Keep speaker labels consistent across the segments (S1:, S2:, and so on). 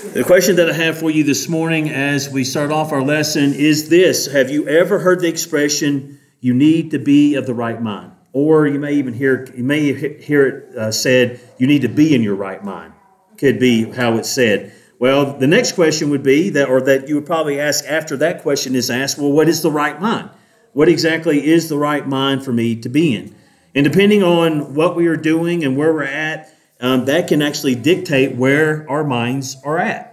S1: The question that I have for you this morning as we start off our lesson is this. Have you ever heard the expression, you need to be of the right mind? Or you may even hear it said, you need to be in your right mind. Could be how it's said. Well, the next question would be, that you would probably ask after that question is asked, well, what is the right mind? What exactly is the right mind for me to be in? And depending on what we are doing and where we're at, that can actually dictate where our minds are at.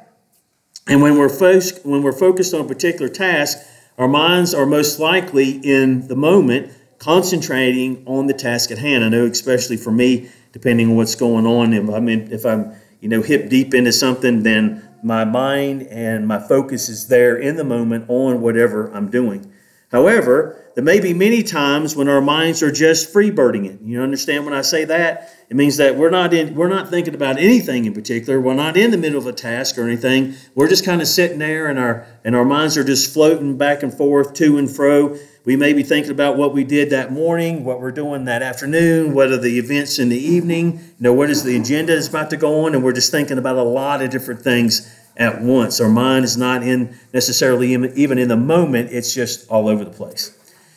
S1: And when we're focused on a particular task, our minds are most likely in the moment concentrating on the task at hand. I know, especially for me, depending on what's going on, if I'm hip deep into something, then my mind and my focus is there in the moment on whatever I'm doing. However, there may be many times when our minds are just freebirding it. You understand when I say that? It means that we're not thinking about anything in particular. We're not in the middle of a task or anything. We're just kind of sitting there, and our minds are just floating back and forth, to and fro. We may be thinking about what we did that morning, what we're doing that afternoon, what are the events in the evening, what is the agenda that's about to go on, and we're just thinking about a lot of different things at once. Our mind is not necessarily even in the moment. It's just all over the place.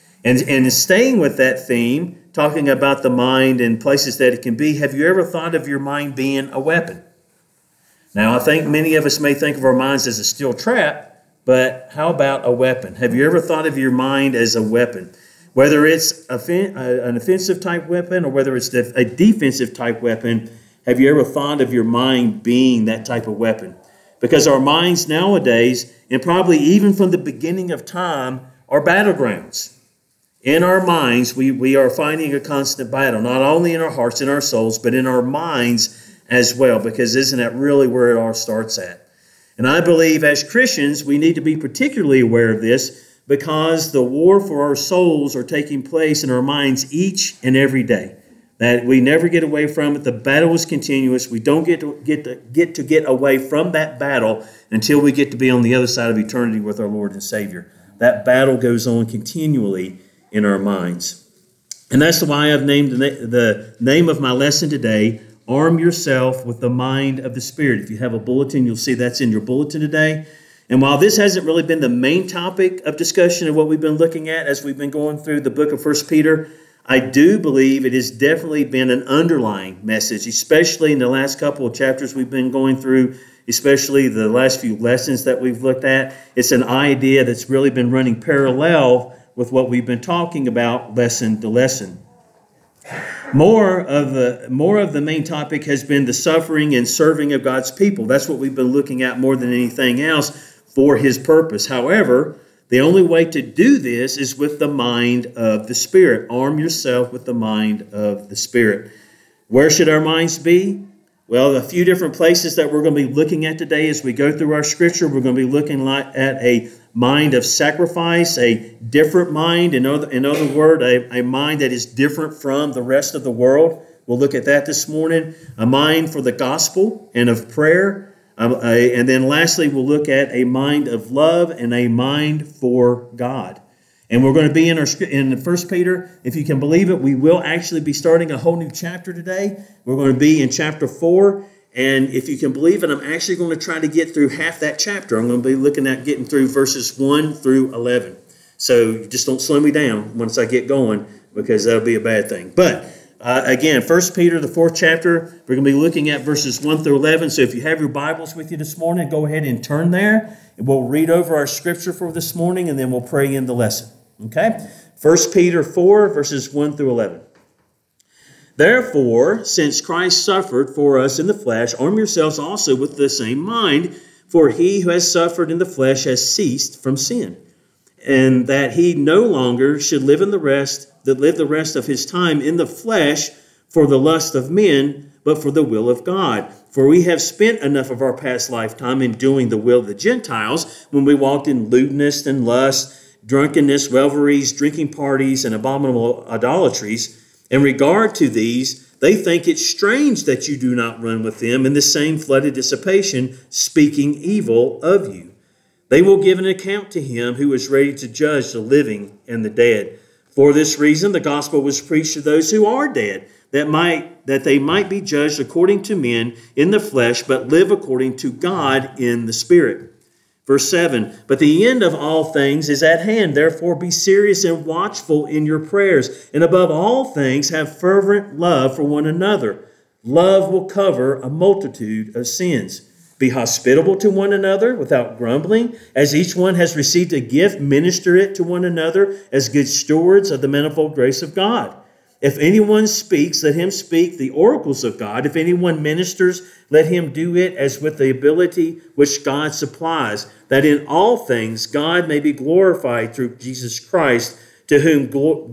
S1: And staying with that theme, talking about the mind and places that it can be, have you ever thought of your mind being a weapon? Now, I think many of us may think of our minds as a steel trap, but how about a weapon? Have you ever thought of your mind as a weapon? Whether it's an offensive type weapon or whether it's a defensive type weapon, have you ever thought of your mind being that type of weapon? Because our minds nowadays, and probably even from the beginning of time, are battlegrounds. In our minds, we are fighting a constant battle, not only in our hearts and our souls, but in our minds as well, because isn't that really where it all starts at? And I believe as Christians, we need to be particularly aware of this because the war for our souls are taking place in our minds each and every day. That we never get away from it. The battle is continuous. We don't get away from that battle until we get to be on the other side of eternity with our Lord and Savior. That battle goes on continually in our minds. And that's why I've named the name of my lesson today, Arm Yourself with the Mind of the Spirit. If you have a bulletin, you'll see that's in your bulletin today. And while this hasn't really been the main topic of discussion of what we've been looking at as we've been going through the book of 1 Peter, I do believe it has definitely been an underlying message, especially in the last couple of chapters we've been going through, especially the last few lessons that we've looked at. It's an idea that's really been running parallel with what we've been talking about lesson to lesson. More of the main topic has been the suffering and serving of God's people. That's what we've been looking at more than anything else for His purpose. However, the only way to do this is with the mind of the Spirit. Arm yourself with the mind of the Spirit. Where should our minds be? Well, a few different places that we're going to be looking at today as we go through our scripture. We're going to be looking at a mind of sacrifice, a different mind, in other words, a mind that is different from the rest of the world. We'll look at that this morning. A mind for the gospel and of prayer. And then lastly, we'll look at a mind of love and a mind for God. And we're going to be in 1 Peter. If you can believe it, we will actually be starting a whole new chapter today. We're going to be in chapter 4. And if you can believe it, I'm actually going to try to get through half that chapter. I'm going to be looking at getting through verses 1 through 11. So just don't slow me down once I get going, because that'll be a bad thing. But again, 1 Peter, the 4th chapter, we're going to be looking at verses 1 through 11. So if you have your Bibles with you this morning, go ahead and turn there. And we'll read over our scripture for this morning, and then we'll pray in the lesson. Okay? 1 Peter 4, verses 1 through 11. Therefore, since Christ suffered for us in the flesh, arm yourselves also with the same mind, for he who has suffered in the flesh has ceased from sin, and that he no longer should live the rest of his time in the flesh for the lust of men, but for the will of God. For we have spent enough of our past lifetime in doing the will of the Gentiles, when we walked in lewdness and lust, drunkenness, revelries, drinking parties, and abominable idolatries. In regard to these, they think it strange that you do not run with them in the same flooded dissipation, speaking evil of you. They will give an account to him who is ready to judge the living and the dead. For this reason, the gospel was preached to those who are dead, that they might be judged according to men in the flesh, but live according to God in the Spirit. Verse 7, but the end of all things is at hand. Therefore be serious and watchful in your prayers. And above all things, have fervent love for one another. Love will cover a multitude of sins. Be hospitable to one another without grumbling. As each one has received a gift, minister it to one another as good stewards of the manifold grace of God. If anyone speaks, let him speak the oracles of God. If anyone ministers, let him do it as with the ability which God supplies, that in all things God may be glorified through Jesus Christ, to whom belong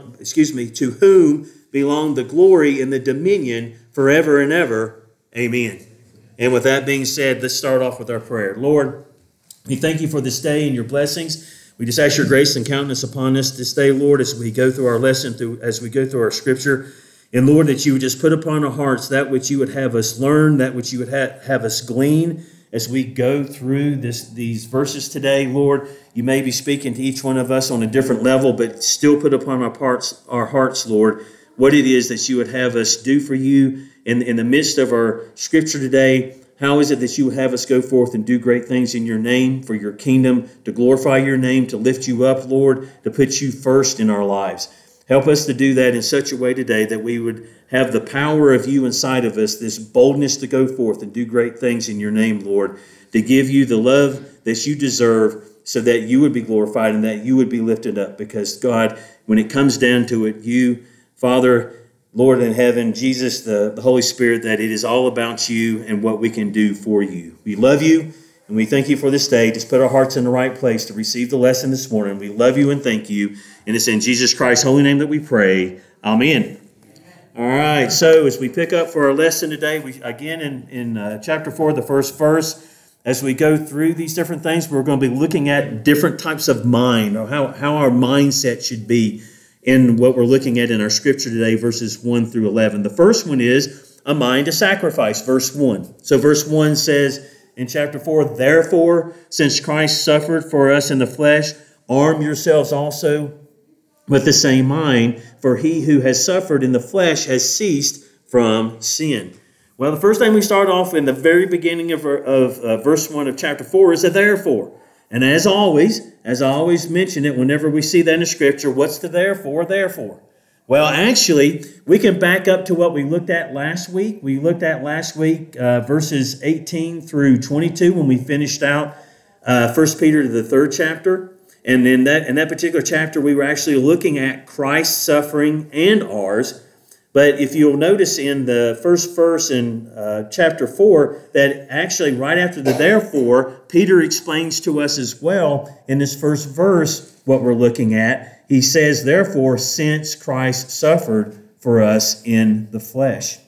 S1: the glory and the dominion forever and ever. Amen. And with that being said, let's start off with our prayer. Lord, we thank you for this day and your blessings. We just ask your grace and countenance upon us this day, Lord, as we go through our lesson, as we go through our scripture. And Lord, that you would just put upon our hearts that which you would have us learn, that which you would have us glean as we go through these verses today. Lord, you may be speaking to each one of us on a different level, but still put upon our hearts, Lord, what it is that you would have us do for you in the midst of our scripture today. How is it that you would have us go forth and do great things in your name, for your kingdom, to glorify your name, to lift you up, Lord, to put you first in our lives? Help us to do that in such a way today that we would have the power of you inside of us, this boldness to go forth and do great things in your name, Lord, to give you the love that you deserve so that you would be glorified and that you would be lifted up. Because, God, when it comes down to it, you, Father, Lord in heaven, Jesus, the Holy Spirit, that it is all about you and what we can do for you. We love you and we thank you for this day. Just put our hearts in the right place to receive the lesson this morning. We love you and thank you. And it's in Jesus Christ's holy name that we pray. Amen. All right, so as we pick up for our lesson today, we again in chapter 4, the first verse, as we go through these different things, we're going to be looking at different types of mind, or how our mindset should be in what we're looking at in our scripture today, verses 1 through 11. The first one is a mind to sacrifice, verse 1. So verse 1 says in chapter 4, therefore, since Christ suffered for us in the flesh, arm yourselves also with the same mind, for he who has suffered in the flesh has ceased from sin. Well, the first thing we start off in the very beginning of verse 1 of chapter 4 is a therefore. And as I always mention it whenever we see that in Scripture, what's the therefore? Therefore. Well, actually, we can back up to what we looked at last week. We looked at last week verses 18 through 22 when we finished out 1 Peter, the 3rd chapter. And in that particular chapter, we were actually looking at Christ's suffering and ours. But if you'll notice in the first verse in chapter 4, that actually right after the therefore, Peter explains to us as well in this first verse what we're looking at. He says, therefore, since Christ suffered for us in the flesh.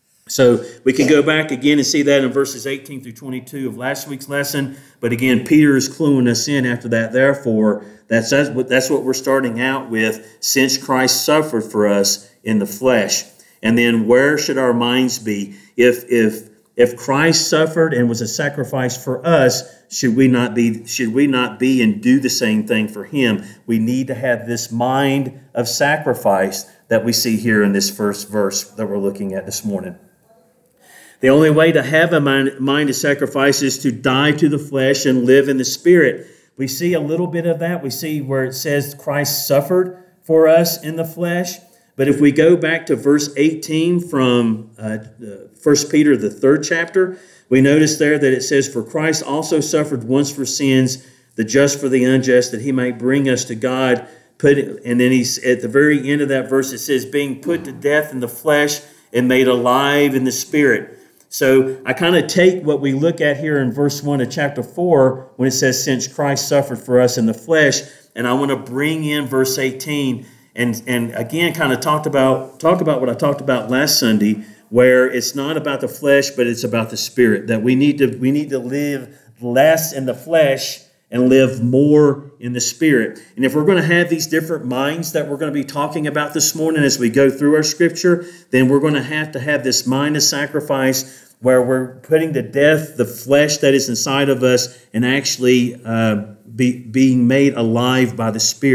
S1: So we can go back again and see that in verses 18 through 22 of last week's lesson. But again, Peter is cluing us in after that. Therefore, that's what we're starting out with, since Christ suffered for us in the flesh. And then where should our minds be? If Christ suffered and was a sacrifice for us, should we not be and do the same thing for him? We need to have this mind of sacrifice that we see here in this first verse that we're looking at this morning. The only way to have a mind of sacrifice is to die to the flesh and live in the Spirit. We see a little bit of that. We see where it says Christ suffered for us in the flesh. But if we go back to verse 18 from 1 Peter, the 3rd chapter, we notice there that it says, for Christ also suffered once for sins, the just for the unjust, that he might bring us to God. And then he's at the very end of that verse, it says, being put to death in the flesh and made alive in the Spirit. So I kind of take what we look at here in verse 1 of chapter 4, when it says, since Christ suffered for us in the flesh, and I want to bring in verse 18 and again kind of talk about what I talked about last Sunday, where it's not about the flesh, but it's about the Spirit, that we need to live less in the flesh and live more in the Spirit. And if we're going to have these different minds that we're going to be talking about this morning as we go through our scripture, then we're going to have this mind of sacrifice where we're putting to death the flesh that is inside of us and actually being made alive by the Spirit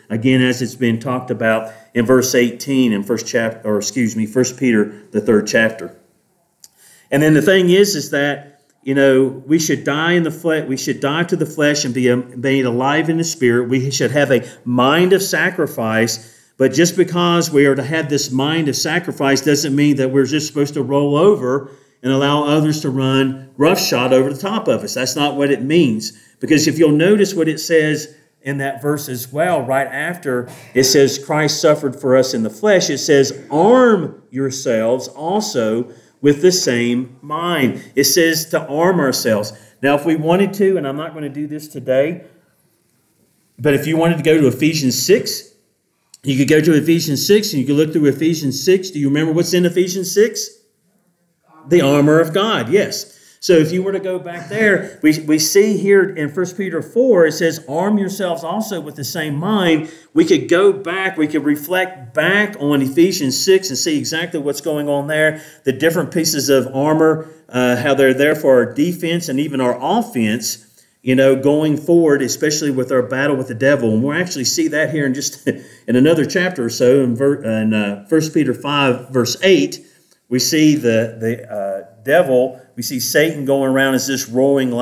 S1: again, as it's been talked about in verse 18 in First Peter, the 3rd chapter. And then the thing is that, we should die in the flesh. We should die to the flesh and be made alive in the spirit. We should have a mind of sacrifice. But just because we are to have this mind of sacrifice doesn't mean that we're just supposed to roll over and allow others to run roughshod over the top of us. That's not what it means. Because if you'll notice what it says in that verse as well, right after it says Christ suffered for us in the flesh, it says, arm yourselves also with the same mind. It says to arm ourselves. Now, if we wanted to, and I'm not going to do this today, but if you wanted to go to Ephesians 6, you could go to Ephesians 6 and you could look through Ephesians 6. Do you remember what's in Ephesians 6? The armor of God, yes. So if you were to go back there, we see here in 1 Peter 4, it says, arm yourselves also with the same mind. We could go back, we could reflect back on Ephesians 6 and see exactly what's going on there, the different pieces of armor, how they're there for our defense and even our offense, going forward, especially with our battle with the devil. And we'll actually see that here in just in another chapter or so. In 1 Peter 5, verse 8, we see the devil, we see Satan going around as this roaring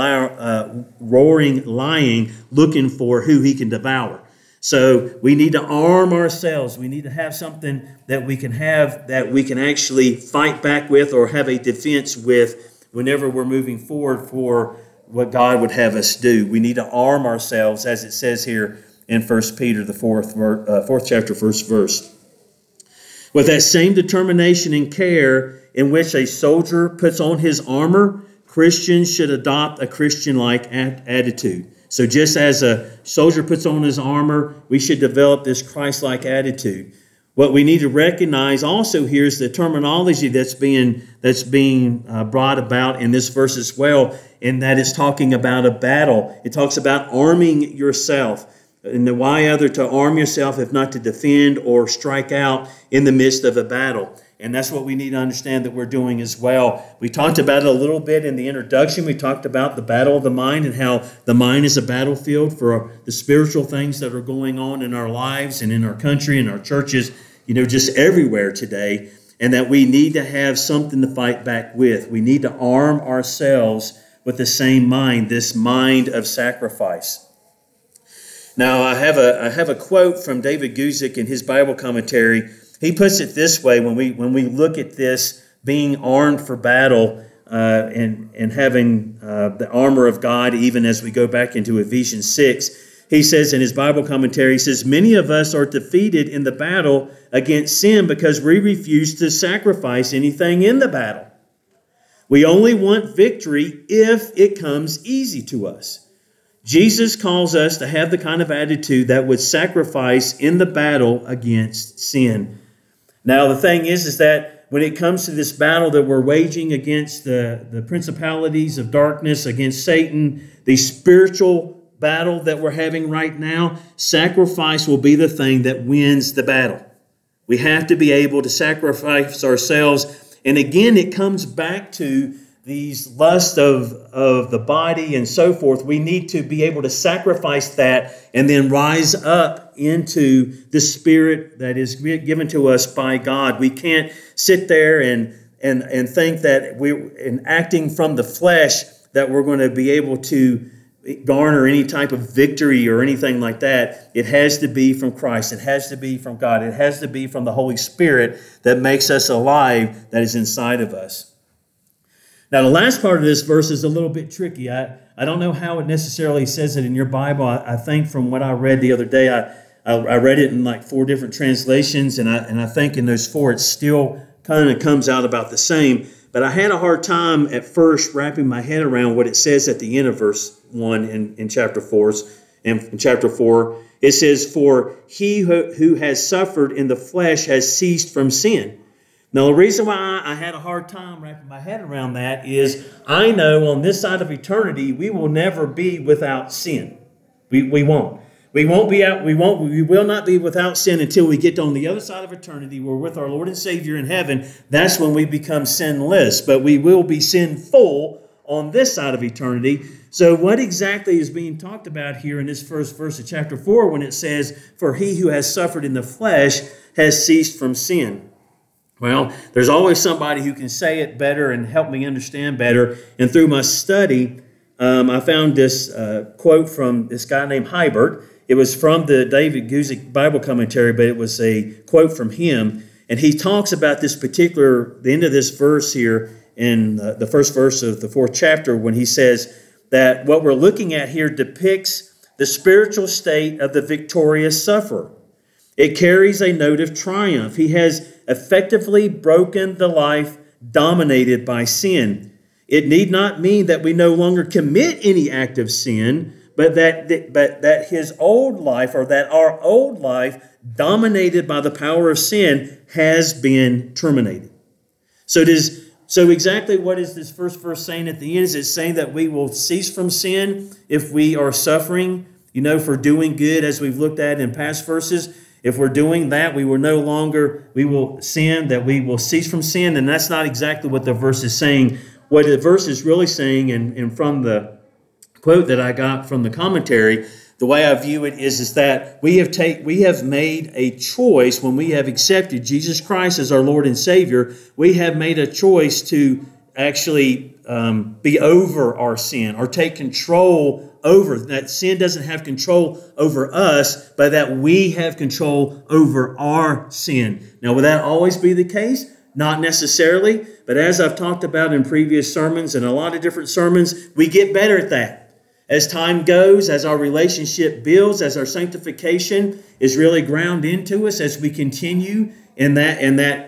S1: lion, looking for who he can devour. So we need to arm ourselves. We need to have something that we can have, that we can actually fight back with or have a defense with whenever we're moving forward for what God would have us do. We need to arm ourselves, as it says here in 1 Peter, the 4th chapter, 1st verse. With that same determination and care in which a soldier puts on his armor, Christians should adopt a Christian-like attitude. So just as a soldier puts on his armor, we should develop this Christ-like attitude. What we need to recognize also here is the terminology that's being brought about in this verse as well, and that is talking about a battle. It talks about arming yourself. And why other to arm yourself if not to defend or strike out in the midst of a battle? And that's what we need to understand that we're doing as well. We talked about it a little bit in the introduction. We talked about the battle of the mind and how the mind is a battlefield for the spiritual things that are going on in our lives and in our country and our churches, just everywhere today. And that we need to have something to fight back with. We need to arm ourselves with the same mind, this mind of sacrifice. Now, I have a quote from David Guzik in his Bible commentary. He puts it this way: when we look at this being armed for battle and having the armor of God, even as we go back into Ephesians 6, he says in his Bible commentary, he says, many of us are defeated in the battle against sin because we refuse to sacrifice anything in the battle. We only want victory if it comes easy to us. Jesus calls us to have the kind of attitude that would sacrifice in the battle against sin. Now, the thing is that when it comes to this battle that we're waging against the principalities of darkness, against Satan, the spiritual battle that we're having right now, sacrifice will be the thing that wins the battle. We have to be able to sacrifice ourselves. And again, it comes back to these lusts of the body and so forth. We need to be able to sacrifice that and then rise up into the spirit that is given to us by God. We can't sit there and think that in acting from the flesh that we're going to be able to garner any type of victory or anything like that. It has to be from Christ. It has to be from God. It has to be from the Holy Spirit that makes us alive, that is inside of us. Now, the last part of this verse is a little bit tricky. I don't know how it necessarily says it in your Bible. I think from what I read the other day, I read it in like 4 different translations, and I think in those 4 it still kind of comes out about the same. But I had a hard time at first wrapping my head around what it says at the end of verse 1 in chapter 4. In chapter 4, it says, "For he who has suffered in the flesh has ceased from sin." Now, the reason why I had a hard time wrapping my head around that is I know on this side of eternity, we will never be without sin. We won't. We will not be without sin until we get on the other side of eternity. We're with our Lord and Savior in heaven. That's when we become sinless. But we will be sinful on this side of eternity. So what exactly is being talked about here in this first verse of chapter 4 when it says, "For he who has suffered in the flesh has ceased from sin"? Well, there's always somebody who can say it better and help me understand better. And through my study, I found this quote from this guy named Hiebert. It was from the David Guzik Bible commentary, but it was a quote from him. And he talks about this particular, the end of this verse here in the first verse of the 4th chapter, when he says that what we're looking at here depicts the spiritual state of the victorious sufferer. It carries a note of triumph. He has effectively broken the life dominated by sin. It need not mean that we no longer commit any act of sin, but that his old life, or that our old life dominated by the power of sin, has been terminated. So exactly what is this first verse saying at the end? Is it saying that we will cease from sin if we are suffering, for doing good, as we've looked at in past verses? If we're doing that, we will sin, that we will cease from sin. And that's not exactly what the verse is saying. What the verse is really saying, and from the quote that I got from the commentary, the way I view it is that we have made a choice when we have accepted Jesus Christ as our Lord and Savior. We have made a choice to actually be over our sin, or take control over that. Sin doesn't have control over us, but that we have control over our sin. Now, will that always be the case? Not necessarily, but as I've talked about in previous sermons and a lot of different sermons, we get better at that. As time goes, as our relationship builds, as our sanctification is really ground into us, as we continue in that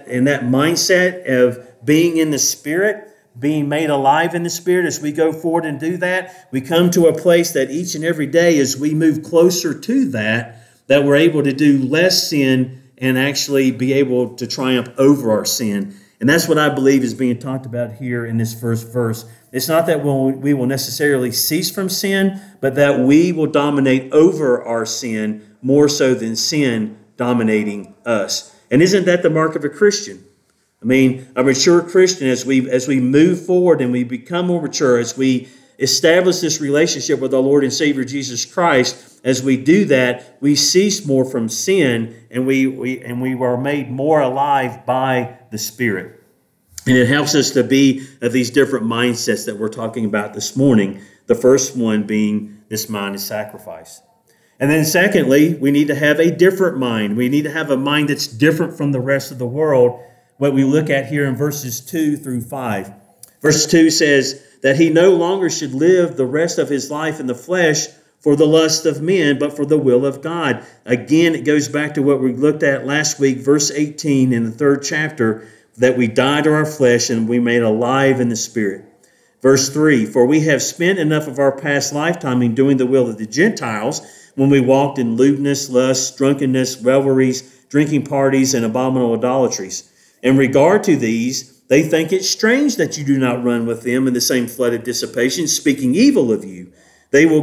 S1: mindset of being in the Spirit, being made alive in the Spirit, as we go forward and do that, we come to a place that each and every day, as we move closer to that we're able to do less sin and actually be able to triumph over our sin. And that's what I believe is being talked about here in this first verse. It's not that we will necessarily cease from sin, but that we will dominate over our sin more so than sin dominating us. And isn't that the mark of a Christian? I mean, a mature Christian, as we move forward and we become more mature, as we establish this relationship with our Lord and Savior Jesus Christ, as we do that, we cease more from sin, and we are made more alive by the Spirit. And it helps us to be of these different mindsets that we're talking about this morning. The first one being this mind of sacrifice. And then secondly, we need to have a different mind. We need to have a mind that's different from the rest of the world, what we look at here in verses 2 through 5. Verse 2 says that he no longer should live the rest of his life in the flesh for the lust of men, but for the will of God. Again, it goes back to what we looked at last week, verse 18 in the 3rd chapter, that we died to our flesh and we made alive in the Spirit. Verse 3, for we have spent enough of our past lifetime in doing the will of the Gentiles, when we walked in lewdness, lust, drunkenness, revelries, drinking parties, and abominable idolatries. In regard to these, they think it strange that you do not run with them in the same flood of dissipation, speaking evil of you. They will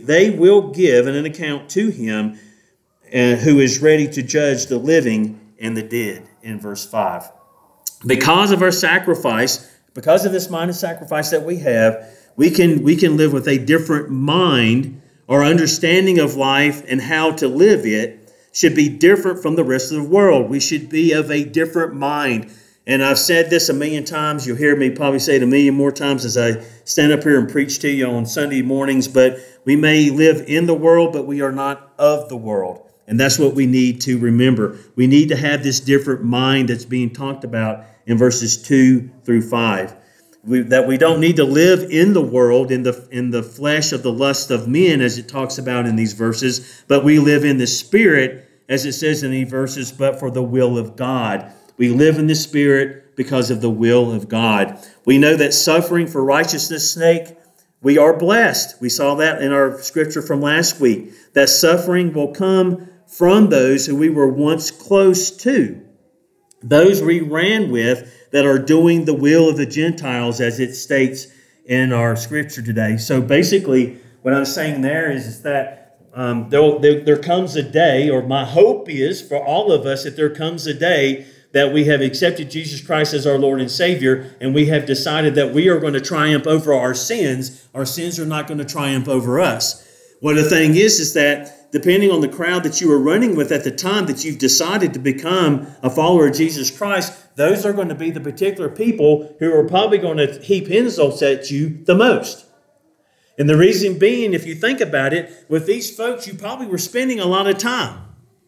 S1: give an account to him who is ready to judge the living and the dead, in verse 5. Because of our sacrifice, because of this mind of sacrifice that we have, we can live with a different mind. Our understanding of life and how to live it should be different from the rest of the world. We should be of a different mind. And I've said this a million times. You'll hear me probably say it a million more times as I stand up here and preach to you on Sunday mornings. But we may live in the world, but we are not of the world. And that's what we need to remember. We need to have this different mind that's being talked about in verses 2 through 5. That we don't need to live in the world, in the flesh of the lust of men, as it talks about in these verses, but we live in the Spirit, as it says in these verses, but for the will of God. We live in the Spirit because of the will of God. We know that suffering for righteousness' sake, we are blessed. We saw that in our scripture from last week, that suffering will come from those who we were once close to, those we ran with, that are doing the will of the Gentiles, as it states in our scripture today. So basically, what I'm saying there is that there comes a day, or my hope is for all of us, that there comes a day that we have accepted Jesus Christ as our Lord and Savior, and we have decided that we are going to triumph over our sins are not going to triumph over us. Well, the thing is that depending on the crowd that you are running with at the time that you've decided to become a follower of Jesus Christ, those are going to be the particular people who are probably going to heap insults at you the most. And the reason being, if you think about it, with these folks, you probably were spending a lot of time.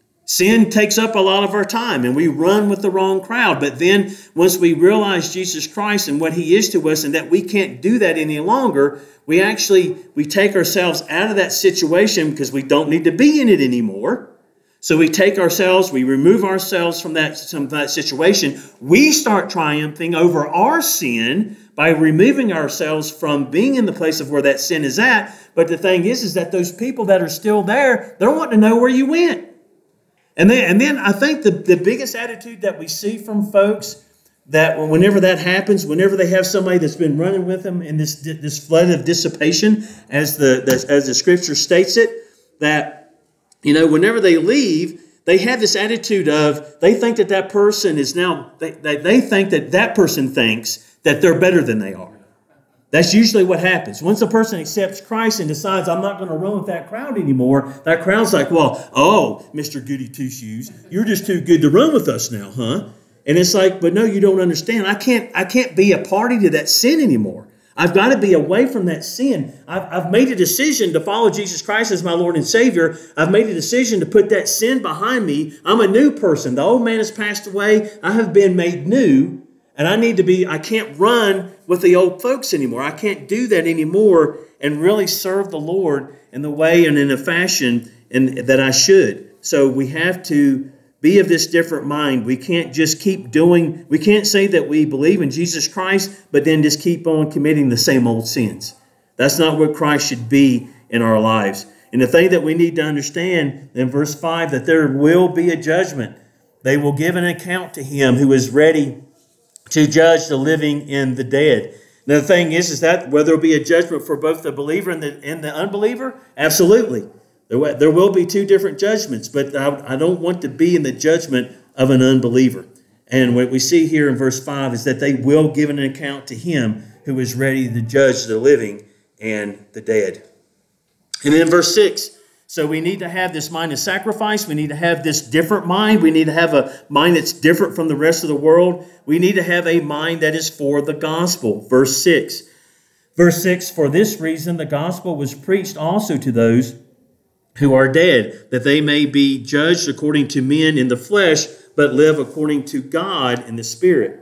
S1: Sin takes up a lot of our time, and we run with the wrong crowd. But then once we realize Jesus Christ and what He is to us and that we can't do that any longer, we take ourselves out of that situation because we don't need to be in it anymore. So we remove ourselves from that situation. We start triumphing over our sin by removing ourselves from being in the place of where that sin is at. But the thing is that those people that are still there, they're wanting to know where you went. And then I think the biggest attitude that we see from folks, that whenever that happens, whenever they have somebody that's been running with them in this flood of dissipation, as the Scripture states it, that, whenever they leave, they have this attitude of, they think that person is now, they think that person thinks that they're better than they are. That's usually what happens. Once a person accepts Christ and decides, I'm not going to run with that crowd anymore, that crowd's like, well, oh, Mr. Goody Two-Shoes, you're just too good to run with us now, huh? And it's like, but no, you don't understand. I can't be a party to that sin anymore. I've got to be away from that sin. I've made a decision to follow Jesus Christ as my Lord and Savior. I've made a decision to put that sin behind me. I'm a new person. The old man has passed away. I have been made new. And I can't run with the old folks anymore. I can't do that anymore and really serve the Lord in the way and in a fashion that I should. So we have to be of this different mind. We can't just we can't say that we believe in Jesus Christ, but then just keep on committing the same old sins. That's not what Christ should be in our lives. And the thing that we need to understand in verse 5, that there will be a judgment. They will give an account to Him who is ready to judge the living and the dead. Now the thing is that whether there will be a judgment for both the believer and the unbeliever, absolutely. There will be two different judgments, but I don't want to be in the judgment of an unbeliever. And what we see here in verse 5 is that they will give an account to Him who is ready to judge the living and the dead. And then verse 6, so we need to have this mind of sacrifice. We need to have this different mind. We need to have a mind that's different from the rest of the world. We need to have a mind that is for the gospel. Verse 6. Verse 6, for this reason the gospel was preached also to those who are dead, that they may be judged according to men in the flesh, but live according to God in the Spirit.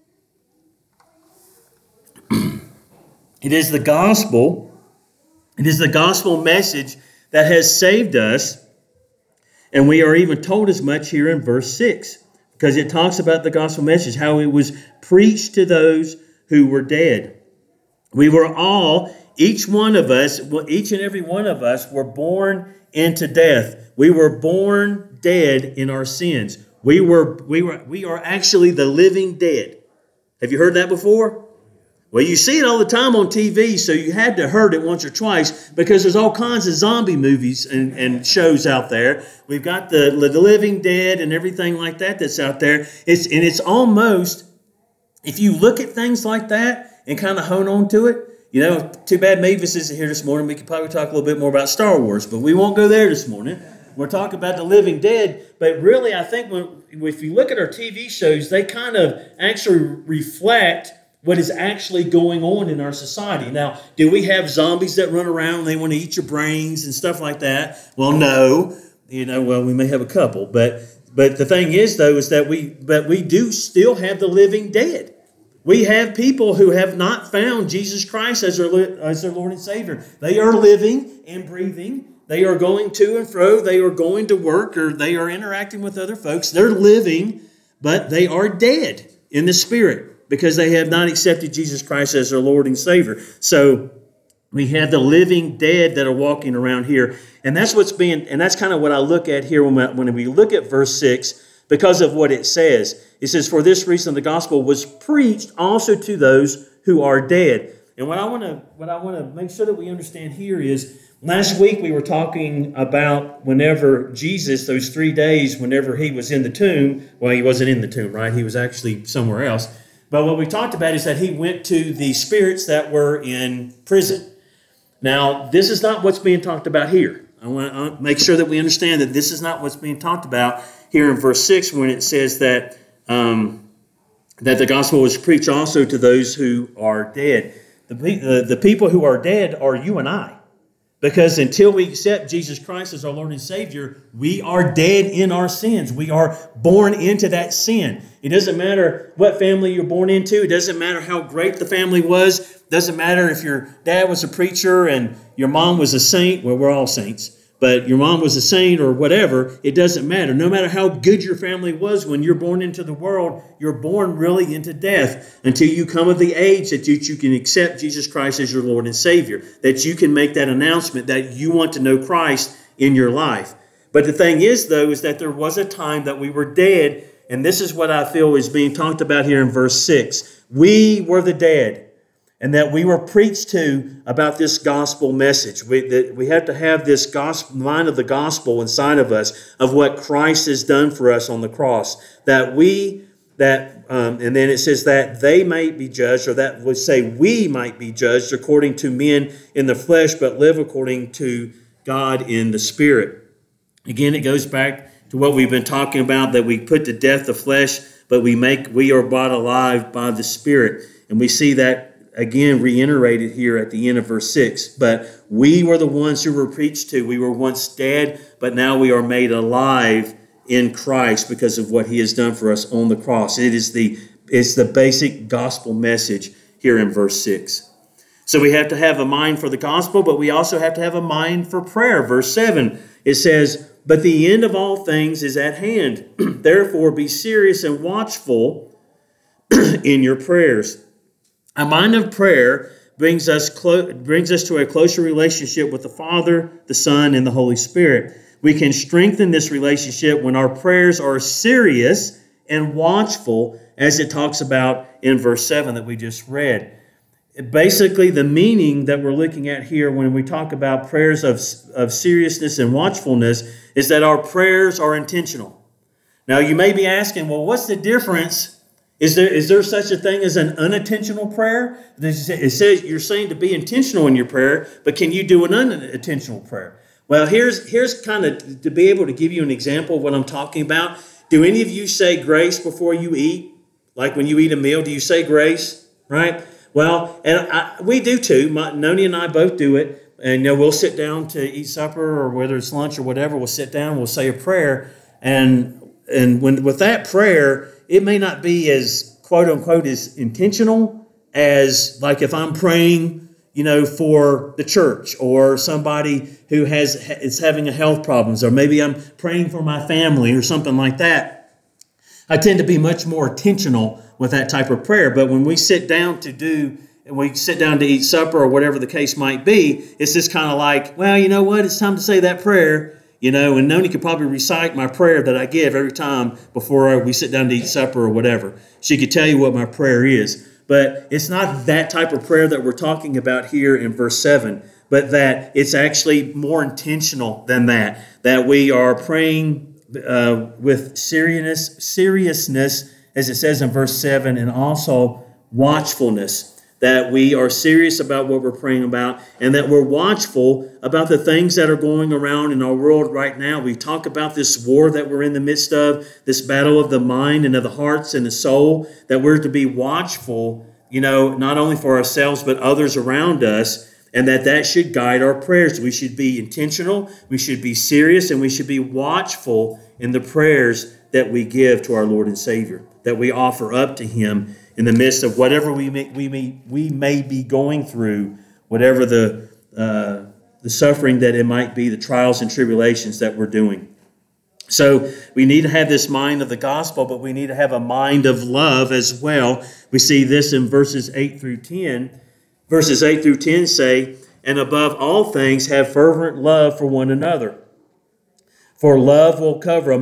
S1: It is the gospel message that has saved us, and we are even told as much here in verse 6, because it talks about the gospel message, how it was preached to those who were dead. We were all, each and every one of us were born into death. We were born dead in our sins. We are actually the living dead. Have you heard that before? Well, you see it all the time on TV, so you had to heard it once or twice, because there's all kinds of zombie movies and shows out there. We've got the Living Dead and everything like that that's out there. It's almost, if you look at things like that and kind of hone on to it, too bad Mavis isn't here this morning. We could probably talk a little bit more about Star Wars, but we won't go there this morning. We're talking about the living dead, but really I think if you look at our TV shows, they kind of actually reflect what is actually going on in our society. Now, do we have zombies that run around and they want to eat your brains and stuff like that? Well, no. We may have a couple, but the thing is, though, is that we do still have the living dead. We have people who have not found Jesus Christ as their Lord and Savior. They are living and breathing. They are going to and fro. They are going to work, or they are interacting with other folks. They're living, but they are dead in the spirit, because they have not accepted Jesus Christ as their Lord and Savior. So we have the living dead that are walking around here. And that's that's kind of what I look at here when we look at verse 6, because of what it says. It says, for this reason the gospel was preached also to those who are dead. And what I want to make sure that we understand here is, last week we were talking about whenever Jesus, those 3 days, whenever he was in the tomb. Well, he wasn't in the tomb, right? He was actually somewhere else. But what we talked about is that he went to the spirits that were in prison. Now, this is not what's being talked about here. I want to make sure that we understand that this is not what's being talked about here in verse 6, when it says that that the gospel was preached also to those who are dead. The people who are dead are you and I. Because until we accept Jesus Christ as our Lord and Savior, we are dead in our sins. We are born into that sin. It doesn't matter what family you're born into. It doesn't matter how great the family was. It doesn't matter if your dad was a preacher and your mom was a saint. Well, we're all saints. But your mom was a saint or whatever, it doesn't matter. No matter how good your family was, when you're born into the world, you're born really into death until you come of the age that you can accept Jesus Christ as your Lord and Savior, that you can make that announcement that you want to know Christ in your life. But the thing is, though, is that there was a time that we were dead, and this is what I feel is being talked about here in verse 6. We were the dead. And that we were preached to about this gospel message. We have to have this gospel, mind of the gospel inside of us, of what Christ has done for us on the cross. And then it says that they might be judged, or that would say we might be judged according to men in the flesh, but live according to God in the Spirit. Again, it goes back to what we've been talking about, that we put to death the flesh, but we are brought alive by the Spirit. And we see that again reiterated here at the end of verse 6. But we were the ones who were preached to. We were once dead, but now we are made alive in Christ because of what he has done for us on the cross. It's the basic gospel message here in verse 6. So we have to have a mind for the gospel, but we also have to have a mind for prayer. Verse 7, it says, "But the end of all things is at hand. Therefore be serious and watchful in your prayers." A mind of prayer brings us to a closer relationship with the Father, the Son, and the Holy Spirit. We can strengthen this relationship when our prayers are serious and watchful, as it talks about in verse 7 that we just read. Basically, the meaning that we're looking at here when we talk about prayers of seriousness and watchfulness is that our prayers are intentional. Now, you may be asking, well, what's the difference? Is there such a thing as an unintentional prayer? It says you're saying to be intentional in your prayer, but can you do an unintentional prayer? Well, here's kind of to be able to give you an example of what I'm talking about. Do any of you say grace before you eat? Like when you eat a meal, do you say grace? Right? Well, and we do too. Noni and I both do it. And we'll sit down to eat supper, or whether it's lunch or whatever, we'll sit down, we'll say a prayer. And with that prayer, it may not be as, quote unquote, as intentional as like if I'm praying, for the church or somebody who is having a health problems, or maybe I'm praying for my family or something like that. I tend to be much more intentional with that type of prayer. But when we sit down to eat supper or whatever the case might be, it's just kind of like, well, you know what? It's time to say that prayer. And Noni could probably recite my prayer that I give every time before we sit down to eat supper or whatever. She could tell you what my prayer is. But it's not that type of prayer that we're talking about here in verse 7, but that it's actually more intentional than that we are praying with seriousness, as it says in verse 7, and also watchfulness. That we are serious about what we're praying about, and that we're watchful about the things that are going around in our world right now. We talk about this war that we're in the midst of, this battle of the mind and of the hearts and the soul, that we're to be watchful, not only for ourselves, but others around us, and that should guide our prayers. We should be intentional, we should be serious, and we should be watchful in the prayers that we give to our Lord and Savior, that we offer up to Him in the midst of whatever we may be going through, whatever the suffering that it might be, the trials and tribulations that we're doing. So we need to have this mind of the gospel, but we need to have a mind of love as well. We see this in verses 8 through 10. Verses 8 through 10 say, "And above all things have fervent love for one another. For love will cover a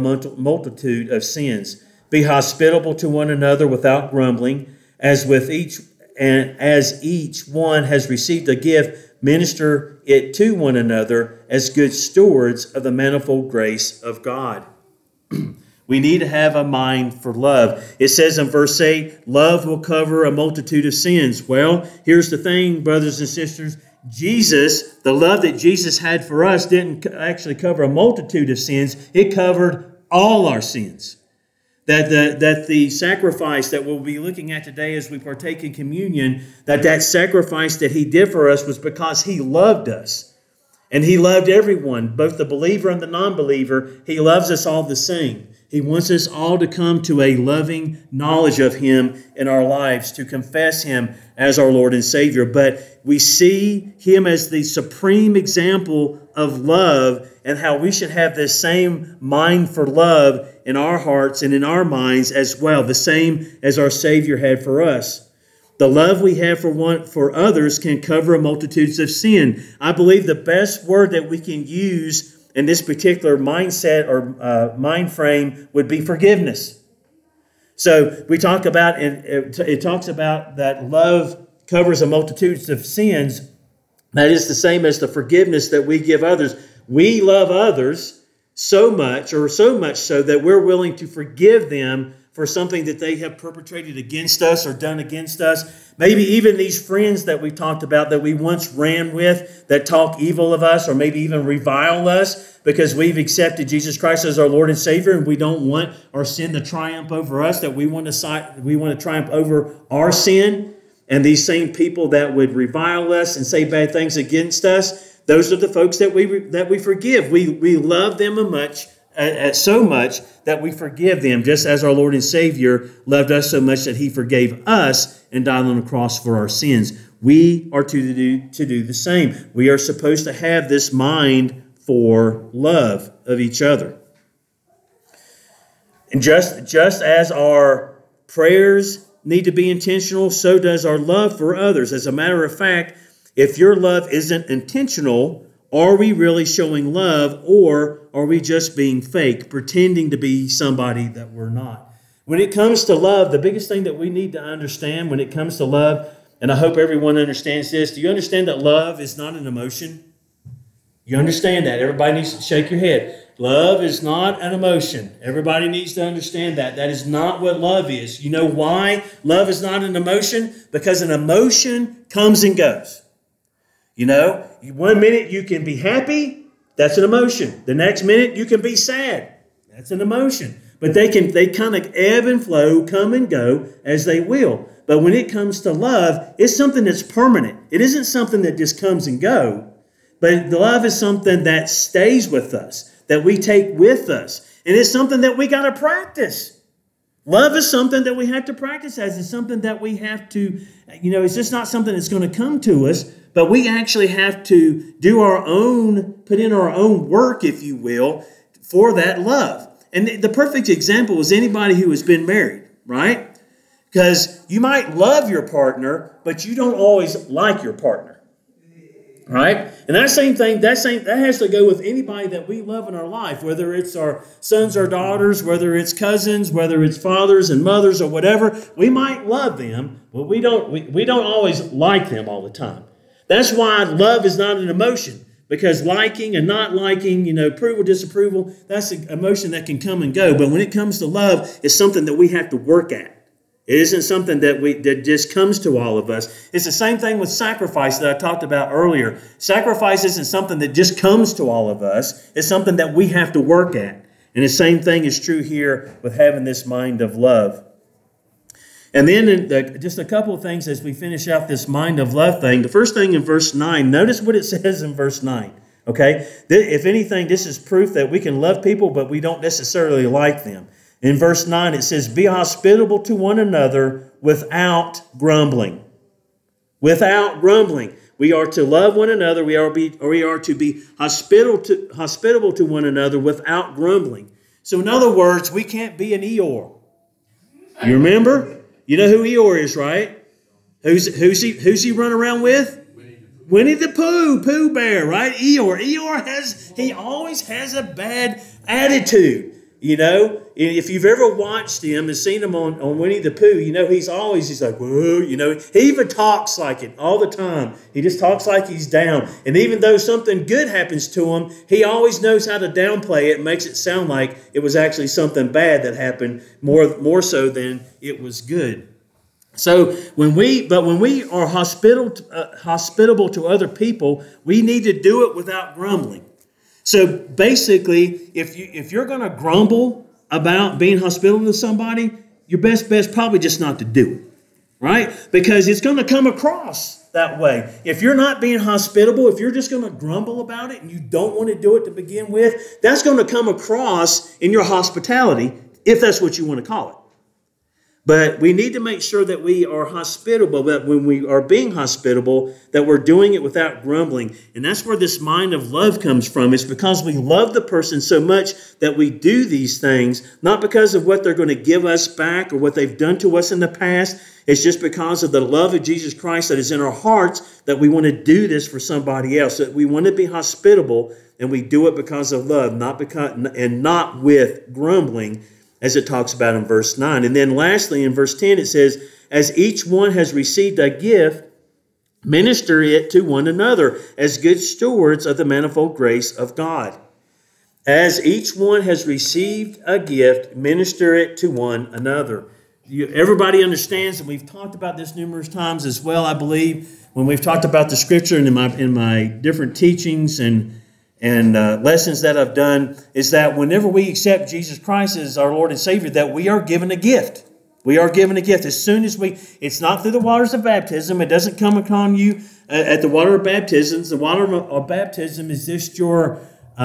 S1: multitude of sins. Be hospitable to one another without grumbling. As with and as each one has received a gift, minister it to one another as good stewards of the manifold grace of God. We need to have a mind for love. It says in verse 8, love will cover a multitude of sins. Well, here's the thing, brothers and sisters. Jesus, the love that Jesus had for us didn't actually cover a multitude of sins. It covered all our sins. That the sacrifice that we'll be looking at today as we partake in communion, that sacrifice that he did for us was because he loved us. And he loved everyone, both the believer and the non-believer. He loves us all the same. He wants us all to come to a loving knowledge of him in our lives, to confess him as our Lord and Savior. But we see him as the supreme example of love and how we should have this same mind for love in our hearts and in our minds as well, the same as our Savior had for us. The love we have for others can cover multitudes of sin. I believe the best word that we can use in this particular mindset or mind frame would be forgiveness. So we talk about, it talks about that love covers a multitude of sins. That is the same as the forgiveness that we give others. We love others so much, or so much so that we're willing to forgive them for something that they have perpetrated against us or done against us. Maybe even these friends that we talked about that we once ran with that talk evil of us or maybe even revile us because we've accepted Jesus Christ as our Lord and Savior and we don't want our sin to triumph over us, that we want to triumph over our sin. And these same people that would revile us and say bad things against us, those are the folks that we forgive. We love them so much that we forgive them, just as our Lord and Savior loved us so much that he forgave us and died on the cross for our sins. We are to do the same. We are supposed to have this mind for love of each other. And just as our prayers need to be intentional, so does our love for others. As a matter of fact, if your love isn't intentional, are we really showing love, or are we just being fake, pretending to be somebody that we're not? When it comes to love, the biggest thing that we need to understand when it comes to love, and I hope everyone understands this, do you understand that love is not an emotion? You understand that? Everybody needs to shake your head. Love is not an emotion. Everybody needs to understand that. That is not what love is. You know why love is not an emotion? Because an emotion comes and goes. You know, 1 minute you can be happy, that's an emotion. The next minute you can be sad, that's an emotion. But they kind of ebb and flow, come and go as they will. But when it comes to love, it's something that's permanent. It isn't something that just comes and goes. But love is something that stays with us, that we take with us. And it's something that we got to practice. Love is something that we have to practice as. It's something that we have to, it's just not something that's going to come to us, but we actually have to put in our own work, if you will, for that love. And the perfect example is anybody who has been married, right? Because you might love your partner, but you don't always like your partner. Right? And that same thing, that has to go with anybody that we love in our life, whether it's our sons or daughters, whether it's cousins, whether it's fathers and mothers or whatever. We might love them, but we don't always like them all the time. That's why love is not an emotion, because liking and not liking, approval, disapproval, that's an emotion that can come and go. But when it comes to love, it's something that we have to work at. It isn't something that just comes to all of us. It's the same thing with sacrifice that I talked about earlier. Sacrifice isn't something that just comes to all of us. It's something that we have to work at. And the same thing is true here with having this mind of love. And then just a couple of things as we finish out this mind of love thing. The first thing in verse 9, notice what it says in verse 9. Okay? If anything, this is proof that we can love people, but we don't necessarily like them. In verse 9, it says, be hospitable to one another without grumbling. Without grumbling. We are to love one another. We are to be hospitable to one another without grumbling. So in other words, we can't be an Eeyore. You remember? You know who Eeyore is, right? Who's he run around with? Winnie the Pooh, Pooh Bear, right? Eeyore. He always has a bad attitude. You know, if you've ever watched him and seen him on Winnie the Pooh, you know, he's like, whoa, you know, he even talks like it all the time. He just talks like he's down. And even though something good happens to him, he always knows how to downplay it and makes it sound like it was actually something bad that happened more so than it was good. So when we are hospitable to other people, we need to do it without grumbling. So basically, if you're going to grumble about being hospitable to somebody, your best bet is probably just not to do it, right? Because it's going to come across that way. If you're not being hospitable, if you're just going to grumble about it and you don't want to do it to begin with, that's going to come across in your hospitality, if that's what you want to call it. But we need to make sure that we are hospitable, that when we are being hospitable, that we're doing it without grumbling. And that's where this mind of love comes from. It's because we love the person so much that we do these things, not because of what they're going to give us back or what they've done to us in the past. It's just because of the love of Jesus Christ that is in our hearts that we want to do this for somebody else, that we want to be hospitable, and we do it because of love, not with grumbling, as it talks about in verse 9. And then lastly, in verse 10, it says, as each one has received a gift, minister it to one another as good stewards of the manifold grace of God. As each one has received a gift, minister it to one another. Everybody understands, and we've talked about this numerous times as well, I believe, when we've talked about the Scripture and in my different teachings and lessons that I've done, is that whenever we accept Jesus Christ as our Lord and Savior, that we are given a gift. We are given a gift. As soon as it's not through the waters of baptism. It doesn't come upon you at the water of baptism. The water of baptism is just your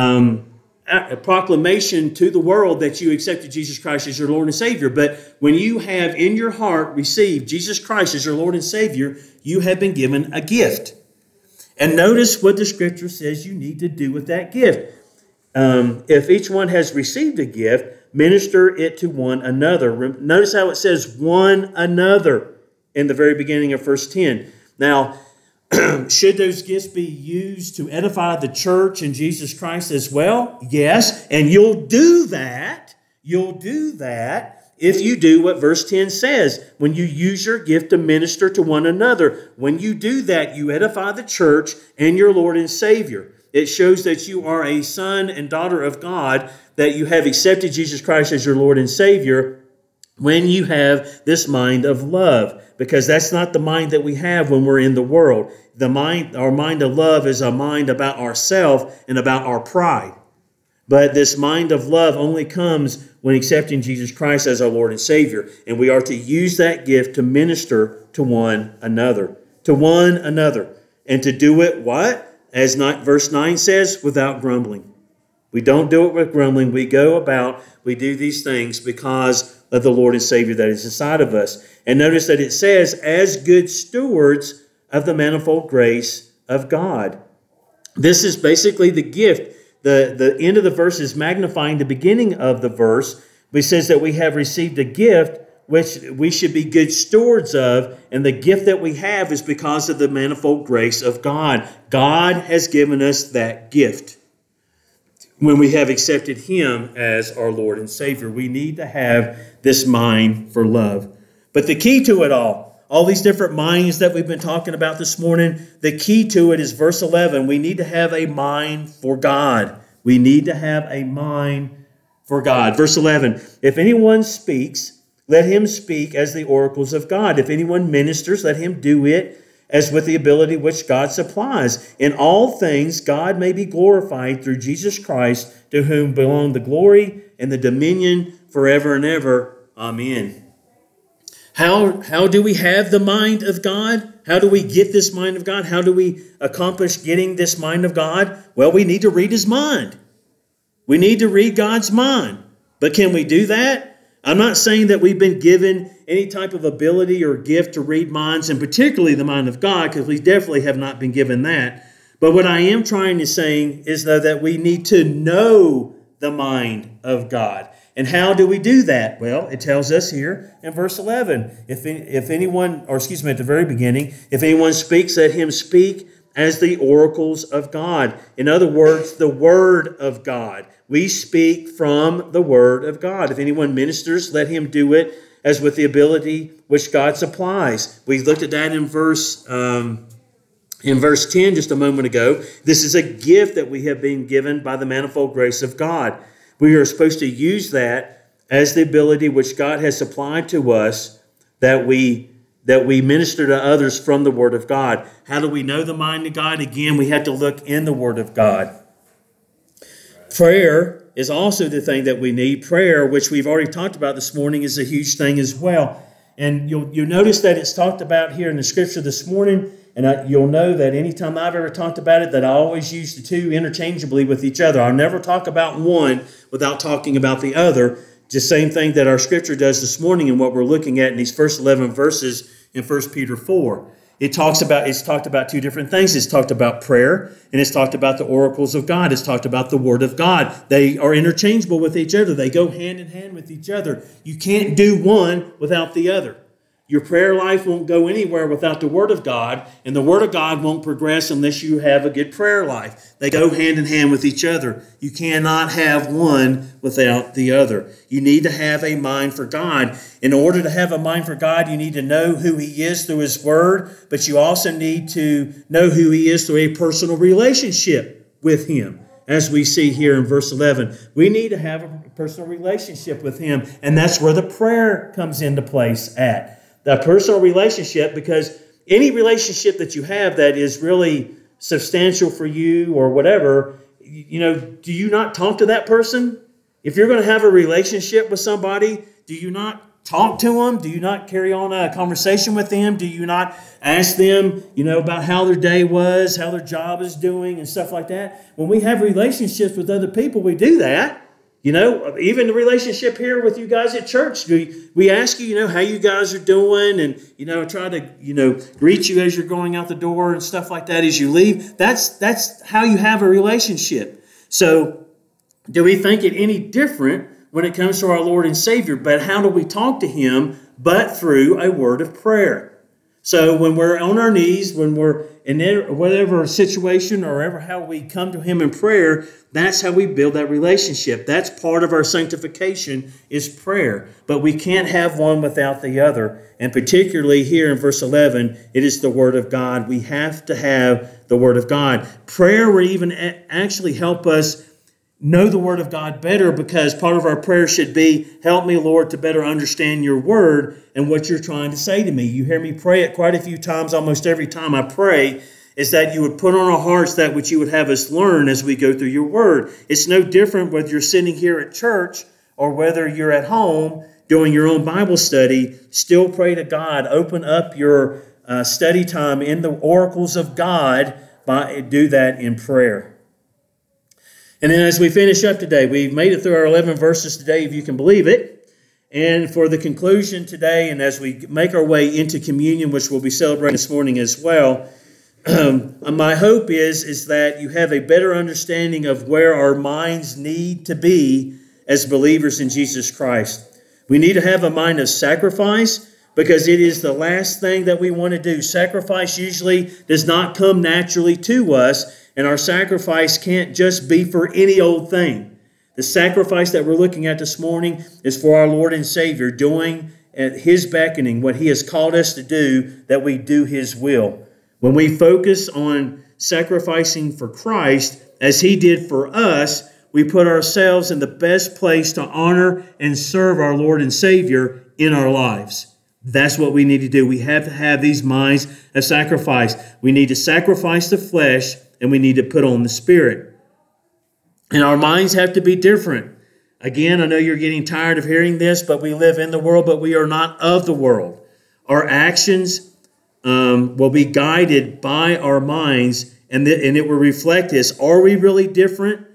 S1: proclamation to the world that you accepted Jesus Christ as your Lord and Savior. But when you have in your heart received Jesus Christ as your Lord and Savior, you have been given a gift. And notice what the Scripture says you need to do with that gift. If each one has received a gift, minister it to one another. Notice how it says one another in the very beginning of verse 10. Now, should those gifts be used to edify the church and Jesus Christ as well? Yes, and you'll do that. You'll do that if you do what verse 10 says, when you use your gift to minister to one another. When you do that, you edify the church and your Lord and Savior. It shows that you are a son and daughter of God, that you have accepted Jesus Christ as your Lord and Savior when you have this mind of love, because that's not the mind that we have when we're in the world. Our mind of love is a mind about ourselves and about our pride. But this mind of love only comes when accepting Jesus Christ as our Lord and Savior. And we are to use that gift to minister to one another. To one another. And to do it, what? As verse 9 says, without grumbling. We don't do it with grumbling. We do these things because of the Lord and Savior that is inside of us. And notice that it says, as good stewards of the manifold grace of God. This is basically the gift. The end of the verse is magnifying the beginning of the verse. It says that we have received a gift which we should be good stewards of, and the gift that we have is because of the manifold grace of God. God has given us that gift. When we have accepted Him as our Lord and Savior, we need to have this mind for love. But the key to it all these different minds that we've been talking about this morning, the key to it is verse 11. We need to have a mind for God. We need to have a mind for God. Verse 11, if anyone speaks, let him speak as the oracles of God. If anyone ministers, let him do it as with the ability which God supplies. In all things, God may be glorified through Jesus Christ, to whom belong the glory and the dominion forever and ever. Amen. How do we have the mind of God? How do we get this mind of God? How do we accomplish getting this mind of God? Well, we need to read His mind. We need to read God's mind. But can we do that? I'm not saying that we've been given any type of ability or gift to read minds, and particularly the mind of God, because we definitely have not been given that. But what I am trying to say is that we need to know the mind of God. And how do we do that? Well, it tells us here in verse 11. If anyone, at the very beginning, if anyone speaks, let him speak as the oracles of God. In other words, the Word of God. We speak from the Word of God. If anyone ministers, let him do it as with the ability which God supplies. We looked at that in verse 10 just a moment ago. This is a gift that we have been given by the manifold grace of God. We are supposed to use that as the ability which God has supplied to us, that we minister to others from the Word of God. How do we know the mind of God? Again, we have to look in the Word of God. Prayer is also the thing that we need. Prayer, which we've already talked about this morning, is a huge thing as well. And you'll notice that it's talked about here in the Scripture this morning, and you'll know that anytime I've ever talked about it, that I always use the two interchangeably with each other. I'll never talk about one without talking about the other. The same thing that our Scripture does this morning and what we're looking at in these first 11 verses in 1 Peter 4. It's talked about two different things. It's talked about prayer, and it's talked about the oracles of God. It's talked about the Word of God. They are interchangeable with each other. They go hand in hand with each other. You can't do one without the other. Your prayer life won't go anywhere without the Word of God, and the Word of God won't progress unless you have a good prayer life. They go hand in hand with each other. You cannot have one without the other. You need to have a mind for God. In order to have a mind for God, you need to know who He is through His Word, but you also need to know who He is through a personal relationship with Him. As we see here in verse 11, we need to have a personal relationship with Him, and that's where the prayer comes into place at. The personal relationship, because any relationship that you have that is really substantial for you or whatever, do you not talk to that person? If you're going to have a relationship with somebody, do you not talk to them? Do you not carry on a conversation with them? Do you not ask them, about how their day was, how their job is doing and stuff like that? When we have relationships with other people, we do that. Even the relationship here with you guys at church, we ask you, how you guys are doing, and, try to, greet you as you're going out the door and stuff like that as you leave. That's how you have a relationship. So do we think it any different when it comes to our Lord and Savior? But how do we talk to Him but through a word of prayer? So when we're on our knees, when we're in whatever situation or ever how we come to Him in prayer, that's how we build that relationship. That's part of our sanctification is prayer. But we can't have one without the other. And particularly here in verse 11, it is the Word of God. We have to have the Word of God. Prayer will even actually help us know the Word of God better, because part of our prayer should be, help me, Lord, to better understand your Word and what you're trying to say to me. You hear me pray it quite a few times, almost every time I pray, is that you would put on our hearts that which you would have us learn as we go through your Word. It's no different whether you're sitting here at church or whether you're at home doing your own Bible study. Still pray to God. Open up your study time in the oracles of God. Do that in prayer. And then as we finish up today, we've made it through our 11 verses today, if you can believe it. And for the conclusion today, and as we make our way into communion, which we'll be celebrating this morning as well, my hope is that you have a better understanding of where our minds need to be as believers in Jesus Christ. We need to have a mind of sacrifice, because it is the last thing that we want to do. Sacrifice usually does not come naturally to us, and our sacrifice can't just be for any old thing. The sacrifice that we're looking at this morning is for our Lord and Savior, doing at His beckoning what He has called us to do, that we do His will. When we focus on sacrificing for Christ, as He did for us, we put ourselves in the best place to honor and serve our Lord and Savior in our lives. That's what we need to do. We have to have these minds of sacrifice. We need to sacrifice the flesh, and we need to put on the Spirit. And our minds have to be different. Again, I know you're getting tired of hearing this, but we live in the world, but we are not of the world. Our actions will be guided by our minds, and it will reflect this. Are we really different?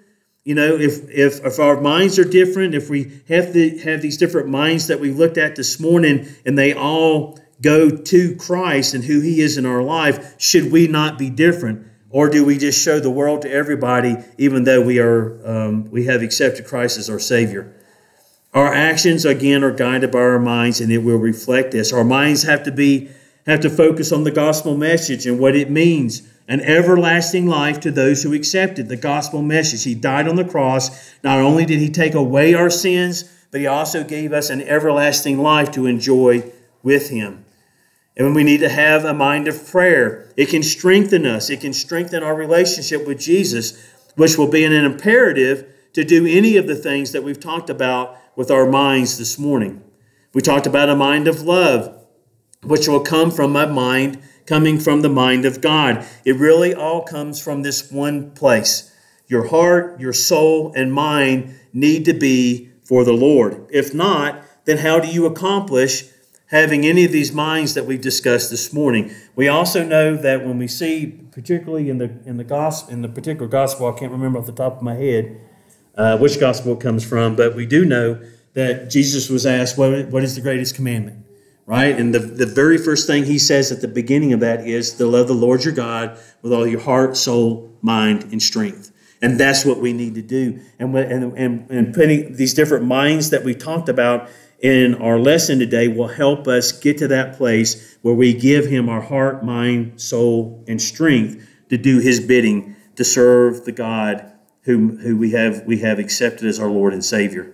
S1: If our minds are different, if we have these different minds that we looked at this morning, and they all go to Christ and who He is in our life, should we not be different? Or do we just show the world to everybody, even though we have accepted Christ as our Savior? Our actions, again, are guided by our minds, and it will reflect this. Our minds have to focus on the gospel message and what it means an everlasting life to those who accepted the gospel message. He died on the cross. Not only did he take away our sins, but he also gave us an everlasting life to enjoy with him. And we need to have a mind of prayer. It can strengthen us. It can strengthen our relationship with Jesus, which will be an imperative to do any of the things that we've talked about with our minds this morning. We talked about a mind of love, which will come from a mind coming from the mind of God. It really all comes from this one place. Your heart, your soul, and mind need to be for the Lord. If not, then how do you accomplish having any of these minds that we've discussed this morning? We also know that when we see, particularly in the gospel, in the particular gospel, I can't remember off the top of my head which gospel it comes from, but we do know that Jesus was asked, what is the greatest commandment? Right? And the very first thing he says at the beginning of that is to love the Lord your God with all your heart, soul, mind, and strength. And that's what we need to do. And putting these different minds that we talked about in our lesson today will help us get to that place where we give him our heart, mind, soul, and strength to do his bidding, to serve the God who we have accepted as our Lord and Savior.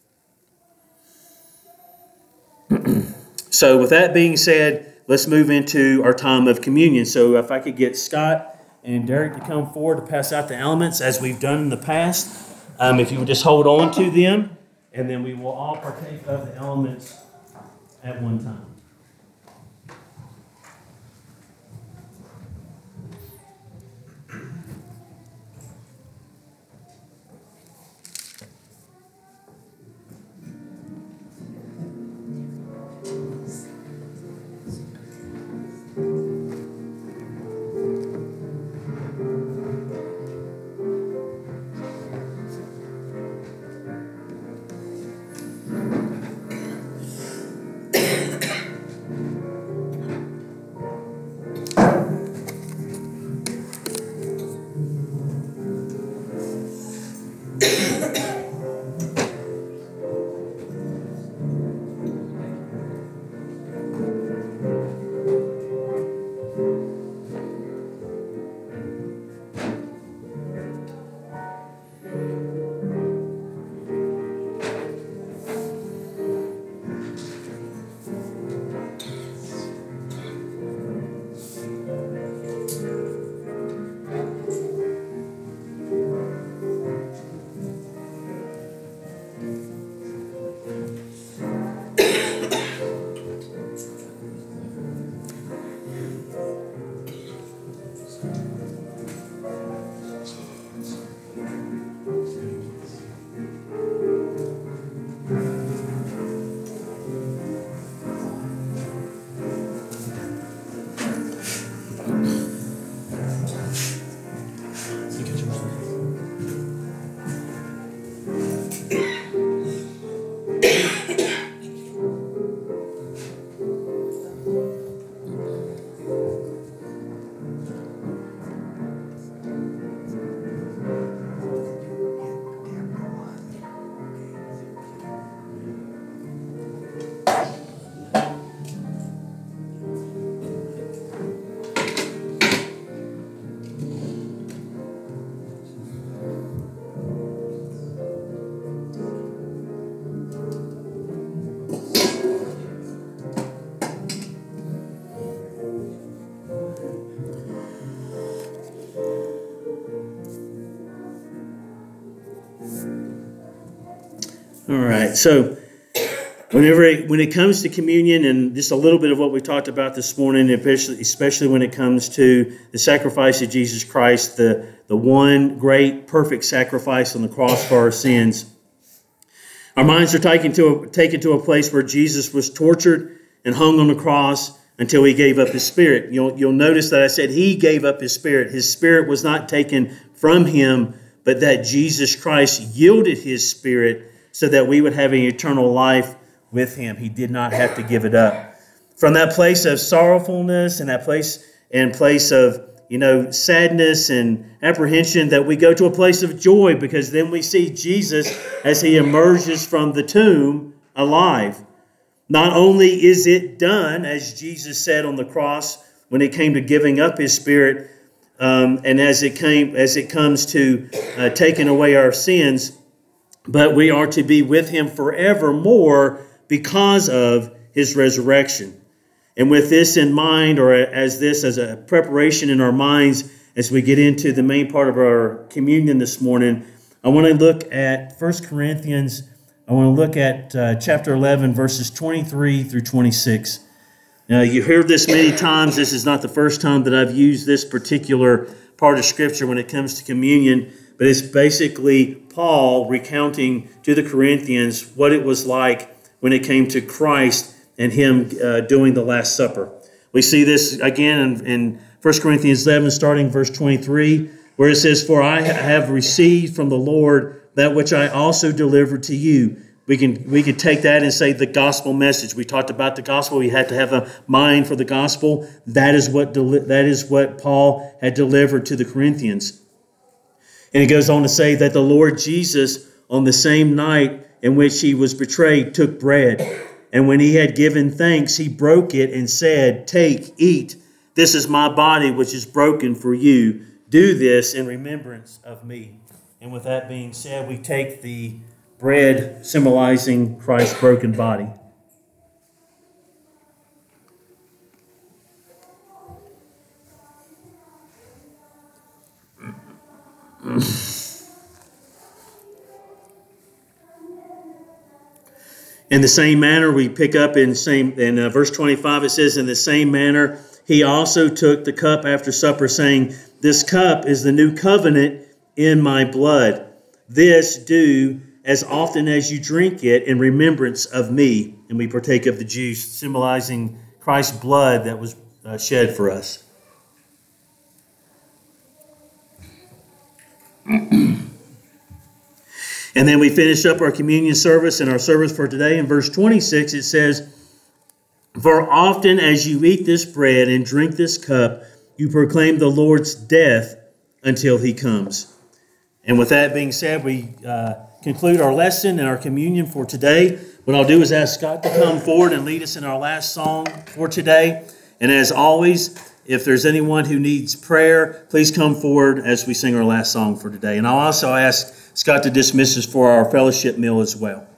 S1: So with that being said, let's move into our time of communion. So if I could get Scott and Derek to come forward to pass out the elements as we've done in the past. If you would just hold on to them, and then we will all partake of the elements at one time. All right, so when it comes to communion, and just a little bit of what we talked about this morning, especially when it comes to the sacrifice of Jesus Christ, the one great, perfect sacrifice on the cross for our sins, our minds are taken to a place where Jesus was tortured and hung on the cross until he gave up his spirit. You'll notice that I said he gave up his spirit. His spirit was not taken from him, but that Jesus Christ yielded his spirit so that we would have an eternal life with him. He did not have to give it up. From that place of sorrowfulness and that place of sadness and apprehension, that we go to a place of joy, because then we see Jesus as he emerges from the tomb alive. Not only is it done, as Jesus said on the cross when it came to giving up his spirit, and as it comes to taking away our sins, but we are to be with him forevermore because of his resurrection. And with this in mind, or as a preparation in our minds, as we get into the main part of our communion this morning, I want to look at 1 Corinthians. I want to look at chapter 11, verses 23 through 26. Now, you heard this many times. This is not the first time that I've used this particular part of Scripture when it comes to communion, but it's basically Paul recounting to the Corinthians what it was like when it came to Christ and him doing the Last Supper. We see this again in 1 Corinthians 11, starting verse 23, where it says, "For I have received from the Lord that which I also delivered to you." We can take that and say the gospel message. We talked about the gospel. We had to have a mind for the gospel. That is what Paul had delivered to the Corinthians. And it goes on to say that the Lord Jesus, on the same night in which he was betrayed, took bread. And when he had given thanks, he broke it and said, "Take, eat. This is my body, which is broken for you. Do this in remembrance of me." And with that being said, we take the bread symbolizing Christ's broken body. In the same manner, we pick up in verse 25, it says, "In the same manner, he also took the cup after supper, saying, 'This cup is the new covenant in my blood. This do as often as you drink it in remembrance of me.'" And we partake of the juice, symbolizing Christ's blood that was shed for us. And then we finish up our communion service and our service for today. In verse 26, it says, "For often as you eat this bread and drink this cup, you proclaim the Lord's death until he comes." And with that being said, we conclude our lesson and our communion for today. What I'll do is ask Scott to come forward and lead us in our last song for today. And as always, if there's anyone who needs prayer, please come forward as we sing our last song for today. And I'll also ask Scott to dismiss us for our fellowship meal as well.